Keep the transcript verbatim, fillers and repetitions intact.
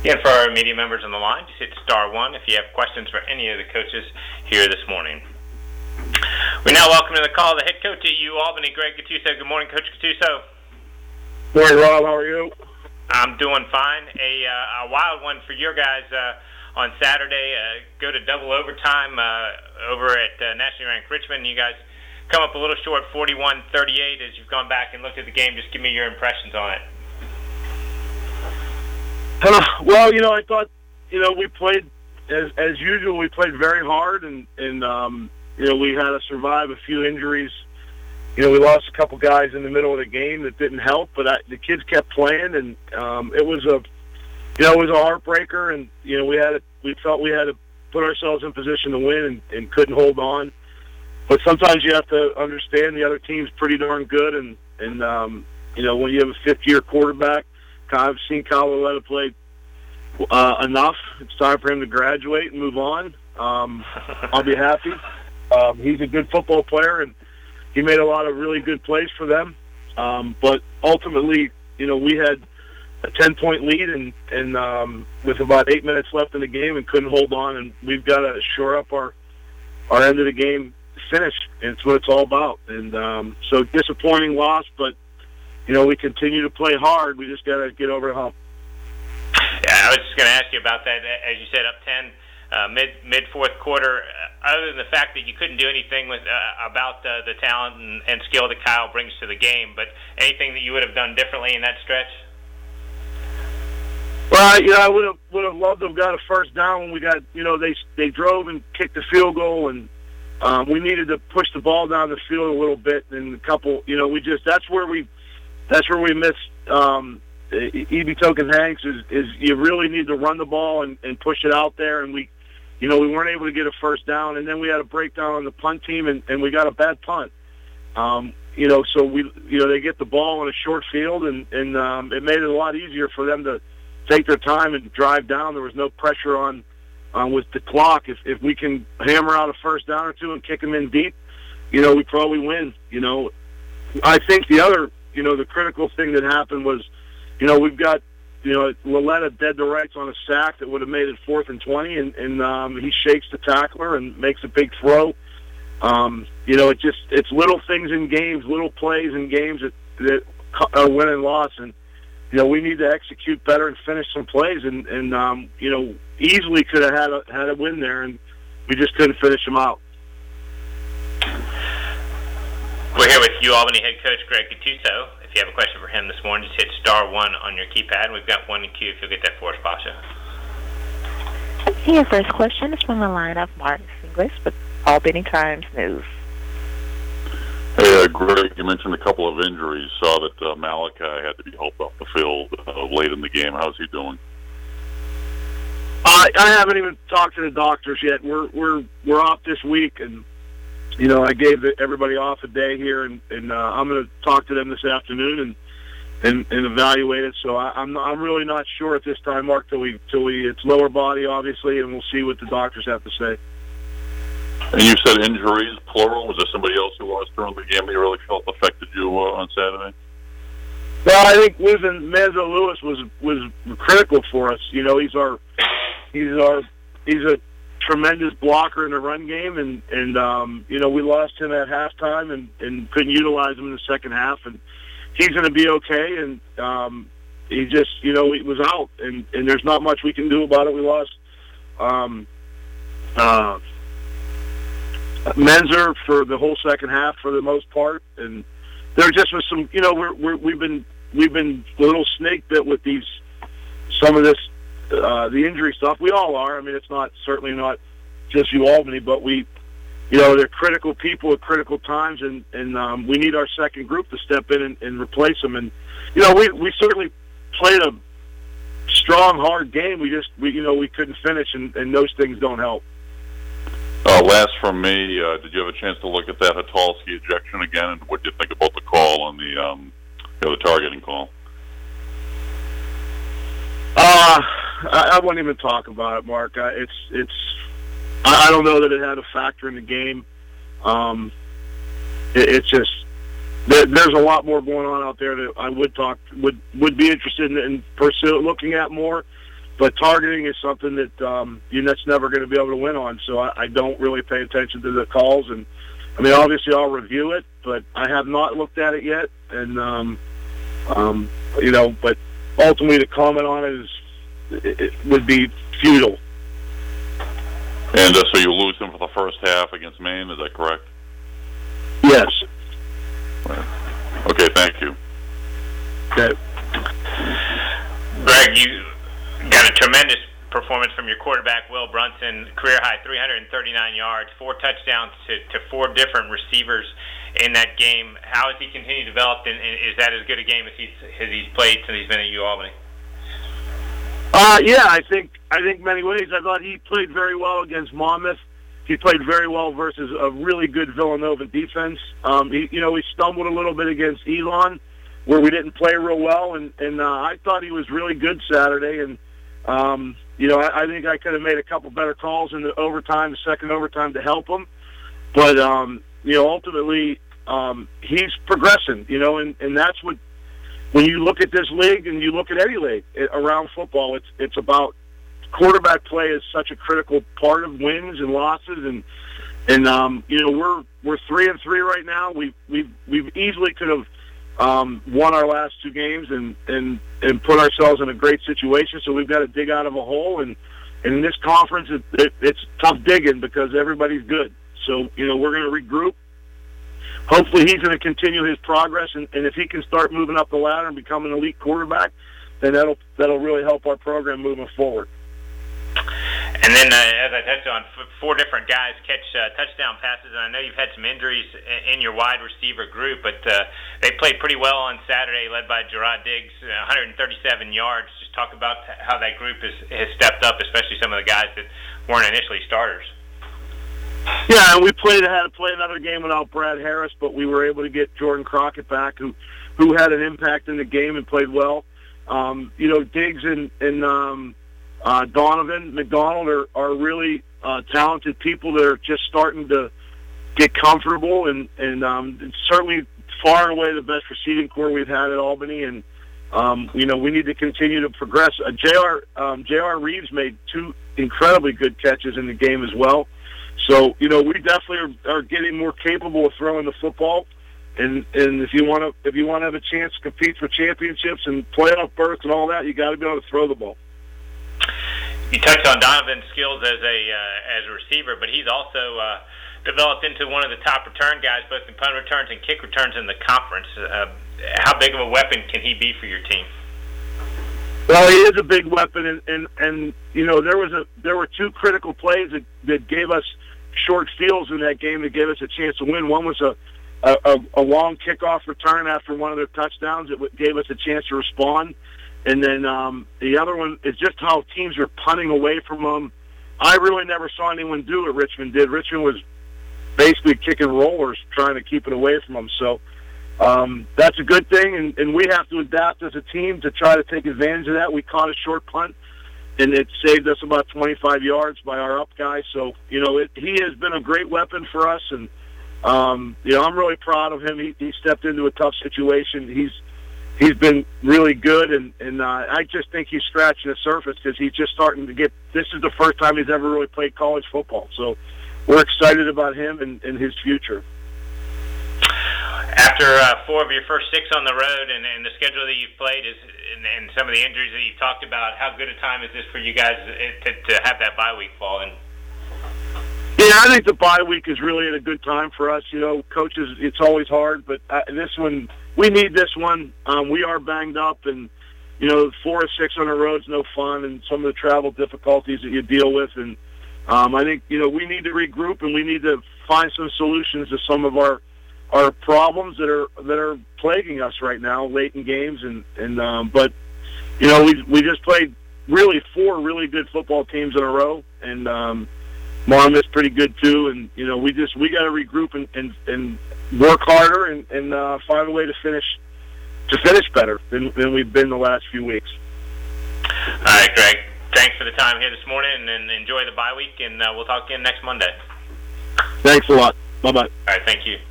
Again, for our media members on the line, just hit star one if you have questions for any of the coaches here this morning. We now welcome to the call the head coach at UAlbany, Greg Gattuso. Good morning, Coach Gattuso. Morning, Rob. How are you? I'm doing fine. A, uh, a wild one for your guys uh, on Saturday. Uh, go to double overtime uh, over at uh, nationally ranked Richmond. You guys come up a little short, forty-one thirty-eight. As you've gone back and looked at the game, just give me your impressions on it. Uh, well, you know, I thought, you know, we played, as as usual, we played very hard, and, and um, you know, we had to survive a few injuries. You know, we lost a couple guys in the middle of the game that didn't help, but I, the kids kept playing, and um, it was a, you know, it was a heartbreaker, and, you know, we had to, we felt we had to put ourselves in position to win and, and couldn't hold on. But sometimes you have to understand the other team's pretty darn good, and, and um, you know, when you have a fifth-year quarterback, I've seen Kyle Lauletta play uh, enough. It's time for him to graduate and move on. Um, I'll be happy. Um, he's a good football player, and he made a lot of really good plays for them. Um, but ultimately, you know, we had a ten-point lead and, and um, with about eight minutes left in the game and couldn't hold on, and we've got to shore up our, our end of the game finish. And it's what it's all about. And um, so disappointing loss, but you know, we continue to play hard. We just got to get over the hump. Yeah, I was just going to ask you about that. As you said, up ten, uh, mid mid fourth quarter. Uh, other than the fact that you couldn't do anything with uh, about uh, the talent and, and skill that Kyle brings to the game, but anything that you would have done differently in that stretch? Well, you know, I would have would have loved to have got a first down when we got. You know, they they drove and kicked the field goal, and um, we needed to push the ball down the field a little bit. And a couple, you know, we just that's where we. That's where we miss um, E B Token Hanks is, is you really need to run the ball and, and push it out there. And we, you know, we weren't able to get a first down. And then we had a breakdown on the punt team, and, and we got a bad punt. Um, you know, so we, you know, they get the ball on a short field, and, and um, it made it a lot easier for them to take their time and drive down. There was no pressure on uh, with the clock. If if we can hammer out a first down or two and kick them in deep, you know, we probably win. You know, I think the other. You know, the critical thing that happened was, you know, we've got, you know, Lauletta dead to rights on a sack that would have made it fourth and twenty, and, and um, he shakes the tackler and makes a big throw. Um, you know, it just it's little things in games, little plays in games that, that are win and loss, and you know we need to execute better and finish some plays, and, and um, you know, easily could have had a had a win there, and we just couldn't finish them out. We're here with UAlbany head coach Greg Gattuso. If you have a question for him this morning, just hit star one on your keypad. We've got one in queue if you'll get that for us, Basha. Your first question is from the line of Martin Singlis with Albany Times News. Hey, uh, Greg, you mentioned a couple of injuries. Saw that uh, Malachi had to be helped off the field uh, late in the game. How's he doing? I, I haven't even talked to the doctors yet. We're we're we're off this week, and you know, I gave everybody off a day here, and, and uh, I'm going to talk to them this afternoon and and, and evaluate it. So I, I'm not, I'm really not sure at this time, Mark, till we till we it's lower body obviously, and we'll see what the doctors have to say. And you said injuries, plural. Was there somebody else who lost during the game that you really felt affected you uh, on Saturday? Well, I think losing Manzo Lewis was was critical for us. You know, he's our he's our he's a tremendous blocker in the run game, and and um, you know, we lost him at halftime and, and couldn't utilize him in the second half, and he's going to be okay. And um, he just, you know, he was out, and, and there's not much we can do about it. We lost um, uh, Menzer for the whole second half for the most part, and there just was some, you know, we're, we're we've been we've been a little snake bit with these some of this. Uh, the injury stuff, we all are. I mean, it's not certainly not just UAlbany, but we, you know, they're critical people at critical times, and and um, we need our second group to step in and, and replace them. And you know, we we certainly played a strong, hard game. We just, we you know, we couldn't finish, and, and those things don't help. Uh, last from me, uh, did you have a chance to look at that Hatalski ejection again, and what do you think about the call on the um, you know, the targeting call? Uh, I, I won't even talk about it, Mark. Uh, it's it's. I, I don't know that it had a factor in the game. Um, it, it's just there, there's a lot more going on out there that I would talk would would be interested in, in pursue looking at more. but targeting is something that um, you're that's never going to be able to win on. So I, I don't really pay attention to the calls, and I mean, obviously I'll review it, but I have not looked at it yet, and um, um, you know, but ultimately to comment on it is it, it would be futile. And uh, so you lose him for the first half against Maine, is that correct? Yes. Right. Okay, thank you. Okay. Greg, you got a tremendous performance from your quarterback, Will Brunson, career high three hundred thirty-nine yards, four touchdowns to, to four different receivers in that game. How has he continued to develop, and, and is that as good a game as he's, as he's played since he's been at UAlbany? Uh, yeah, I think I think many ways. I thought he played very well against Monmouth. He played very well versus a really good Villanova defense. Um, he, you know, he stumbled a little bit against Elon, where we didn't play real well, and and uh, I thought he was really good Saturday. And um, you know, I, I think I could have made a couple better calls in the overtime, the second overtime, to help him. But um, you know, ultimately, um, he's progressing. You know, and and that's what. When you look at this league and you look at any league around football, it's it's about quarterback play is such a critical part of wins and losses, and and um, you know we're we're three and three right now. We we we easily could have um, won our last two games and, and and put ourselves in a great situation. So we've got to dig out of a hole, and, and in this conference it, it, it's tough digging because everybody's good. So you know we're going to regroup. Hopefully he's going to continue his progress, and, and if he can start moving up the ladder and become an elite quarterback, then that'll that'll really help our program moving forward. And then, uh, as I touched on, f- four different guys catch uh, touchdown passes, and I know you've had some injuries in your wide receiver group, but uh, they played pretty well on Saturday, led by Gerard Diggs, uh, one hundred thirty-seven yards. Just talk about how that group has, has stepped up, especially some of the guys that weren't initially starters. Yeah, and we played had to play another game without Brad Harris, but we were able to get Jordan Crockett back, who who had an impact in the game and played well. Um, you know, Diggs and, and um, uh, Donovan McDonald are, are really uh, talented people that are just starting to get comfortable, and, and um, it's certainly far and away the best receiving core we've had at Albany, and um, you know, we need to continue to progress. Uh, J R Um, J R Reeves made two incredibly good catches in the game as well. So, you know, we definitely are, are getting more capable of throwing the football, and and if you want to if you want to have a chance to compete for championships and playoff berths and all that, you got to be able to throw the ball. You touched on Donovan's skills as a uh, as a receiver, but he's also uh, developed into one of the top return guys, both in punt returns and kick returns in the conference. Uh, how big of a weapon can he be for your team? Well, he is a big weapon, and, and, and you know there was a there were two critical plays that, that gave us short fields in that game that gave us a chance to win. One was a a, a long kickoff return after one of their touchdowns that gave us a chance to respond, and then um, the other one is just how teams are punting away from them. I really never saw anyone do what Richmond did. Richmond was basically kicking rollers trying to keep it away from them. So. Um, that's a good thing, and, and we have to adapt as a team to try to take advantage of that. We caught a short punt, and it saved us about twenty-five yards by our up guy. So, you know, it, he has been a great weapon for us, and, um, you know, I'm really proud of him. He, he stepped into a tough situation. He's he's been really good, and, and uh, I just think he's scratching the surface because he's just starting to get – this is the first time he's ever really played college football. So we're excited about him and, and his future. After uh, four of your first six on the road, and, and the schedule that you've played, is and, and some of the injuries that you've talked about, how good a time is this for you guys to, to have that bye week fall in? Yeah, I think the bye week is really at a good time for us. You know, coaches, it's always hard, but uh, this one, we need this one. Um, we are banged up, and, you know, four or six on the road is no fun, and some of the travel difficulties that you deal with. And um, I think, you know, we need to regroup, and we need to find some solutions to some of our Are problems that are that are plaguing us right now, late in games, and and um, but you know we we just played really four really good football teams in a row, and um, Monmouth's pretty good too, and you know we just we got to regroup and, and and work harder and and uh, find a way to finish to finish better than than we've been the last few weeks. All right, Greg. Thanks for the time here this morning, and enjoy the bye week, and uh, we'll talk again next Monday. Thanks a lot. Bye bye. All right, thank you.